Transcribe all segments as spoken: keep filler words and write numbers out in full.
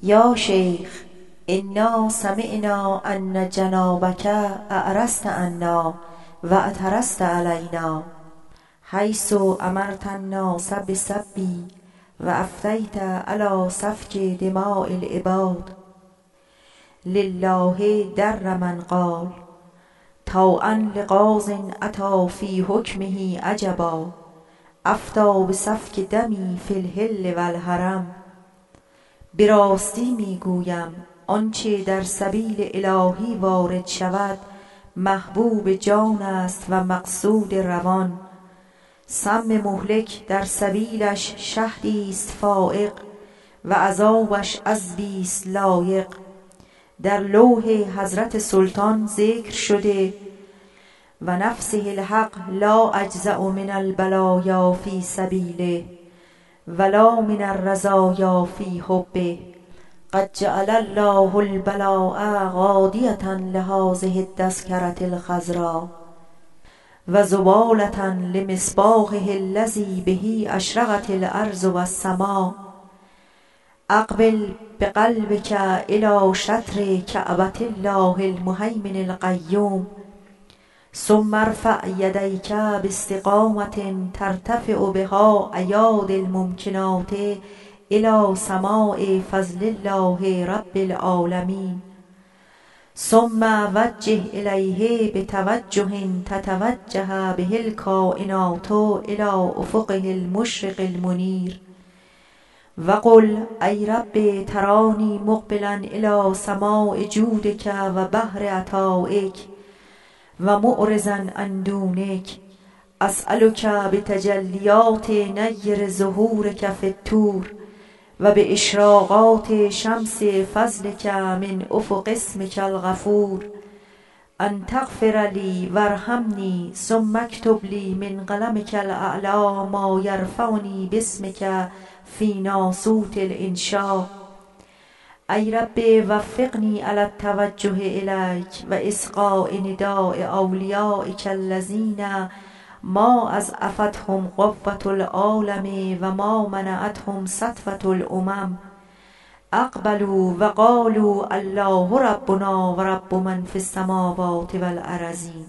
یا شیخ انا سمعنا ان جنابک اعرضت عنا و اعترضت علینا حیث امرت الناس بسبی و افتیت علی سفک دماء العباد. لله در من قال طوعا لقاض اتی فی حکمه عجبا افتیٰ بسفک دمی فی الحل و الحرم. به راستی می گویم آنچه در سبیل الهی وارد شود محبوب جان است و مقصود روان. سم مهلک در سبیلش شهدی است فایق و عذابش عذبی است لایق. در لوح حضرت سلطان ذکر شده و نفسه الحق لا اجزع من البلایا فی سبیله ولا من الرزایا فی حبه. قد جعل الله البلاء غادیة لهذه التذکرة الخضراء و زبالة لمصباحه الذی به اشرقت الارض و السماء. اقبل بقلبک الی شطر کعبة الله المهیمن القیوم ثم ارفع یدیک باستقامة ترتفع بها ایادی الممکنات الی سماع فضل الله رب العالمین. ثم وجه الیه بتوجه تتوجه به الکائنات الی افقه المشرق المنیر. وقل ای رب ترانی مقبلا الی سماع جودک و بحر عطایک و معرضا عن دونک. اسألک بتجلیات نیر ظهورک فی الطور و باشراقات شمس فضلک من افق اسمک الغفور ان تغفر لی و ارحمنی ثم اکتب لی من قلمک الاعلی ما یرفعنی باسمک فی ناسوت الانشاء. ای رب وفقنی علی التوجه الیک و اصغاء نداء اولیایک الذین ما اضعفتهم قوة العالم و ما منعتهم سطوة الامم. اقبلوا و قالوا الله ربنا و رب من فی السماوات و الارضین.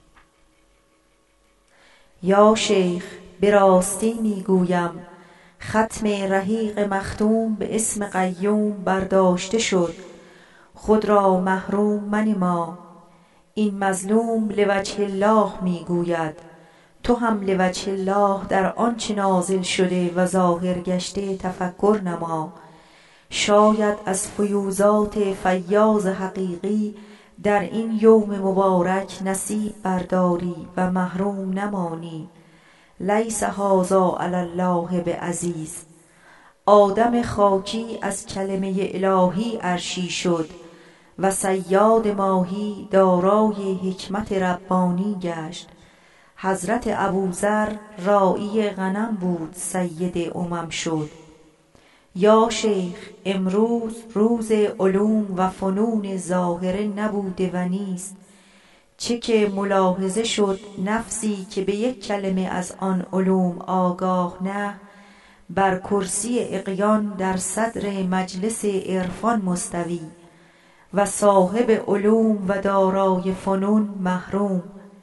یا شیخ به راستی می گویم ختم رحیق مختوم به اسم قیوم برداشته شد، خود را محروم منما. این مظلوم لوجه الله می گوید، تو هم لوجه الله در آنچه نازل شده و ظاهر گشته تفکر نما. شاید از فیوضات فیاض حقیقی در این یوم مبارک نصیب برداری و محروم نمانی. لیس هذا علی الله بعزیز. آدم خاکی از کلمه الهی عرشی شد و صیاد ماهی دارای حکمت ربانی گشت. حضرت ابوذر راعی غنم بود سید امم شد. یا شیخ امروز روز علوم و فنون ظاهره نبوده و نیست، چه که ملاحظه شد نفسی که به یک کلمه از آن علوم آگاه نه بر کرسی اغیان در صدر مجلس عرفان مستوی و صاحب علوم و دارای فنون محروم.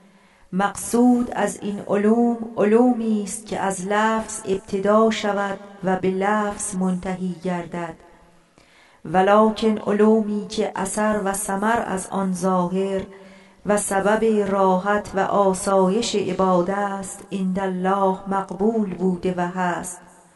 مقصود از این علوم علومی است که از لفظ ابتدا شود و به لفظ منتهی گردد، ولکن علومی که اثر و ثمر از آن ظاهر و سبب راحت و آسایش عباده است عند الله مقبول بوده و هست.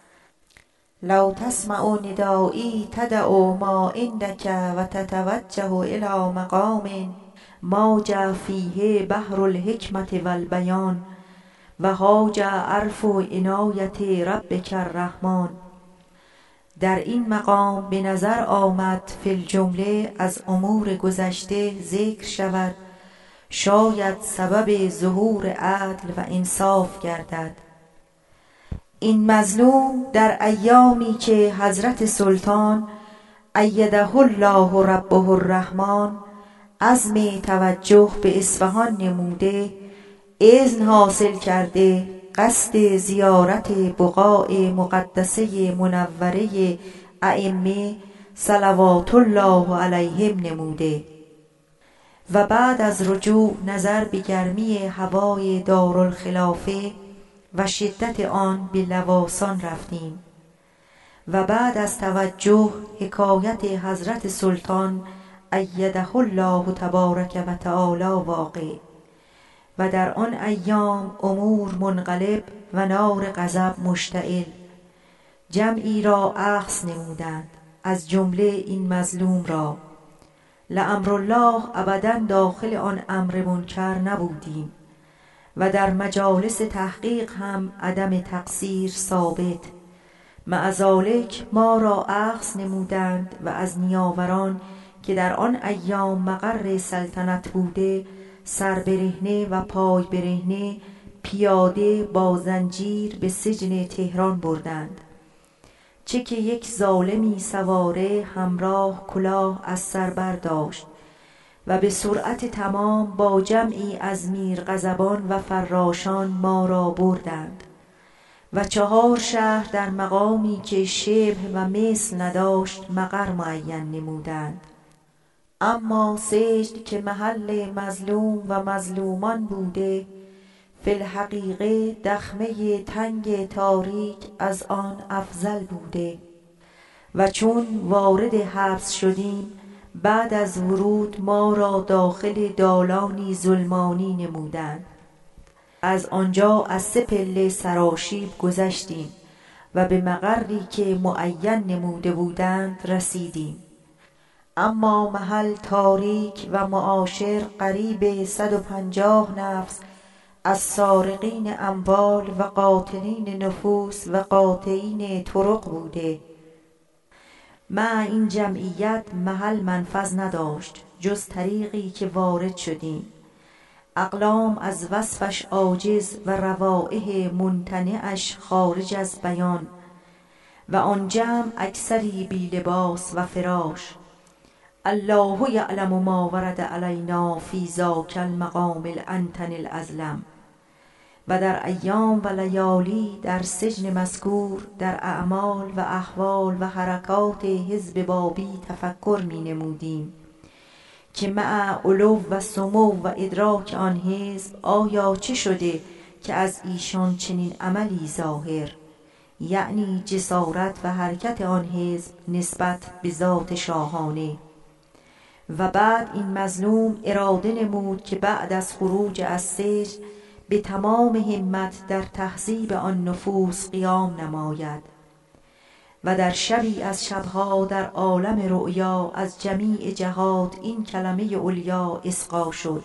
لو تسمع ندایی تدع ما عندک و تتوجه الی مقام ماج فیه بحر الحکمت و البیان و هاج عرف عنایت ربک الرحمن. در این مقام به نظر آمد فی الجمله از امور گذشته ذکر شود، شاید سبب ظهور عدل و انصاف گردد. این مظلوم در ایامی که حضرت سلطان ایده الله ربه الرحمن عزم توجه به اصفهان نموده، اذن حاصل کرده قصد زیارت بقاع مقدسه منوره ائمه صلوات الله علیهم نموده. و بعد از رجوع نظر به گرمی هوای دارالخلافه و شدت آن به لواسان رفتیم و بعد از توجه حکایت حضرت سلطان ایده الله تبارک و تعالی واقع و در آن ایام امور منقلب و نار غضب مشتعل. جمعی را اخذ نمودند از جمله این مظلوم را. لامرالله ابدا داخل آن امر منکر نبودیم و در مجالس تحقیق هم عدم تقصیر ثابت. مع ذالک ما را اخذ نمودند و از نیاوران که در آن ایام مقر سلطنت بوده سر برهنه و پای برهنه پیاده با زنجیر به سجن تهران بردند. چه که یک ظالمی سواره همراه کلاه از سر برداشت و به سرعت تمام با جمعی از میرغضبان و فراشان ما را بردند و چهار شهر در مقامی که شبه و مثل نداشت مقر معین نمودند. اما سجن که محل مظلوم و مظلومان بوده فی الحقیقه دخمه تنگ تاریک از آن افضل بوده و چون وارد حبس شدیم بعد از ورود ما را داخل دالانی ظلمانی نمودند. از آنجا از سه پله سراشیب گذشتیم و به مقری که معین نموده بودند رسیدیم. اما محل تاریک و معاشر قریب صد و پنجاه نفس از سارقین اموال و قاتلین نفوس و قاطعین طرق بوده. مع این جمعیت محل منفذ نداشت جز طریقی که وارد شدیم. اقلام از وصفش عاجز و روائح ممتنعش خارج از بیان و آن جمع اکثری بی لباس و فراش. الله یعلم ما ورد علینا فی ذاک المقام الانتن الازلم. و در ایام و لیالی در سجن مذکور در اعمال و احوال و حرکات حزب بابی تفکر می نمودیم که مع علو و سمو و ادراک آن حزب آیا چه شده که از ایشان چنین عملی ظاهر، یعنی جسارت و حرکت آن حزب نسبت به ذات شاهانه. و بعد این مظلوم اراده نمود که بعد از خروج از سجن به تمام همت در تهذیب آن نفوس قیام نماید و در شبی از شبها در عالم رؤیا از جمیع جهات این کلمه علیا اصغا شد: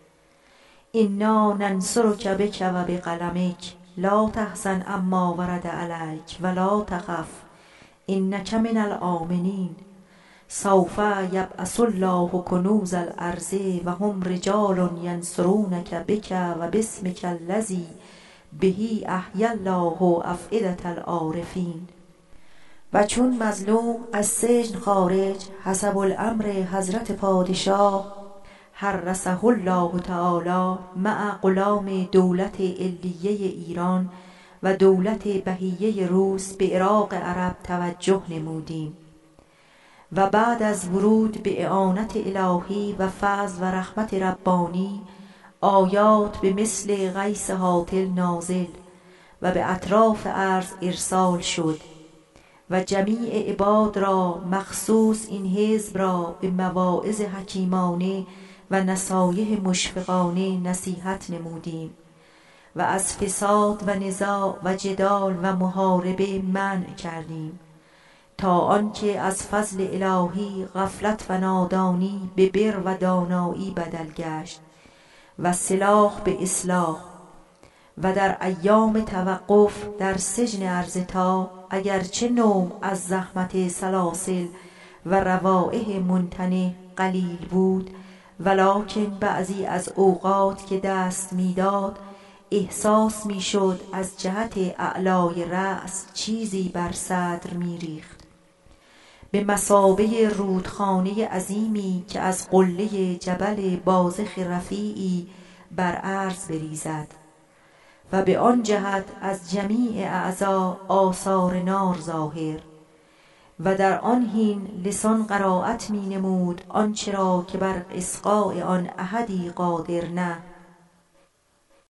انا ننصرک بک و بقلمک لا تحزن اما ورد علیک ولا تخف انک من الآمنین سوف یبعث الله کنوز الارض و هم رجال ینصرونک بک و باسمک الذی به احیی الله افئدة العارفین. و چون مظلوم از سجن خارج حسب الامر حضرت پادشاه حرسه الله تعالی مع غلام دولت علیه ایران و دولت بهیه روس به عراق عرب توجه نمودیم و بعد از ورود به اعانت الهی و فضل و رحمت ربانی آیات به مثل غیث هاطل نازل و به اطراف ارض ارسال شد و جمیع عباد را مخصوص این حزب را به مواعظ حکیمانه و نصایح مشفقانه نصیحت نمودیم و از فساد و نزاع و جدال و محاربه منع کردیم تا آنکه از فضل الهی غفلت و نادانی به بر و دانایی بدل گشت و صلاح به اصلاح. و در ایام توقف در سجن ارضتا اگرچه نوم از زحمت سلاسل و روائح ممتنع قلیل بود ولکن بعضی از اوقات که دست میداد احساس میشد از جهت اعلای رأس چیزی بر صدر میریخت به مثابه رودخانه عظیمی که از قله جبل بازخ رفیعی بر عرض بریزد و به آن جهت از جمیع اعضا آثار نار ظاهر و در آن حین لسان قرایت می نمود آنچه را که بر اصغاء آن احدی قادر نه.